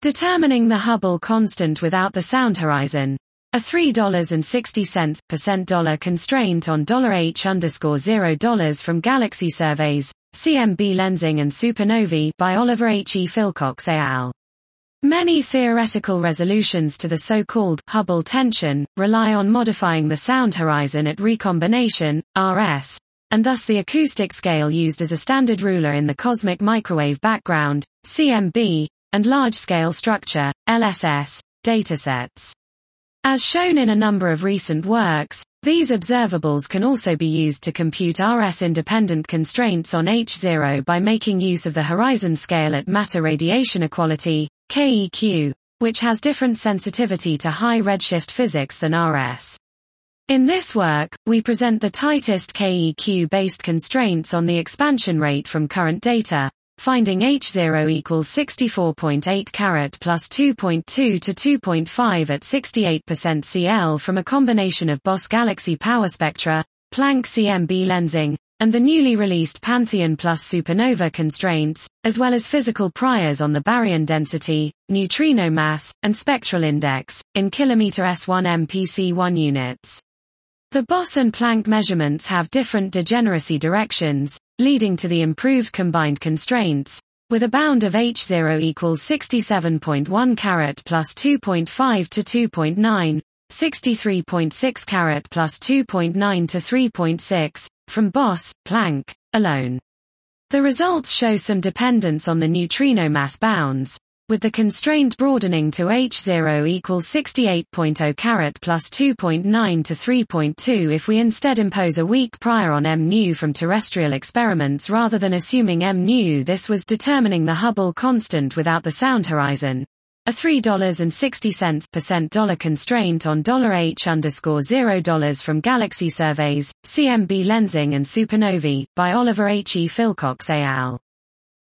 Determining the Hubble constant without the sound horizon. A $3.60 $dollar constraint on $H_0 from Galaxy Surveys, CMB Lensing and Supernovae by Oliver H. E. Philcox et al. Many theoretical resolutions to the so-called Hubble tension rely on modifying the sound horizon at recombination, RS, and thus the acoustic scale used as a standard ruler in the cosmic microwave background, CMB, and large-scale structure, LSS, datasets. As shown in a number of recent works, these observables can also be used to compute RS-independent constraints on H0 by making use of the horizon scale at matter radiation equality, KEQ, which has different sensitivity to high redshift physics than RS. In this work, we present the tightest KEQ-based constraints on the expansion rate from current data, finding H0 equals 64.8 carat plus 2.2 to 2.5 at 68% CL from a combination of Bose galaxy power spectra, Planck CMB lensing, and the newly released Pantheon plus supernova constraints, as well as physical priors on the baryon density, neutrino mass, and spectral index, in km S1 MPC1 units. The Bose and Planck measurements have different degeneracy directions, leading to the improved combined constraints, with a bound of H0 equals 67.1 carat plus 2.5 to 2.9, 63.6 carat plus 2.9 to 3.6, from Bose, Planck, alone. The results show some dependence on the neutrino mass bounds, with the constraint broadening to H0 equals 68.0 carat plus 2.9 to 3.2 if we instead impose a weak prior on m⁴ from terrestrial experiments rather than assuming m⁴. This was determining the Hubble constant without the sound horizon. A $3.60 $dollar constraint on $H_0 from Galaxy Surveys, CMB Lensing and Supernovae, by Oliver H. E. Philcox et al.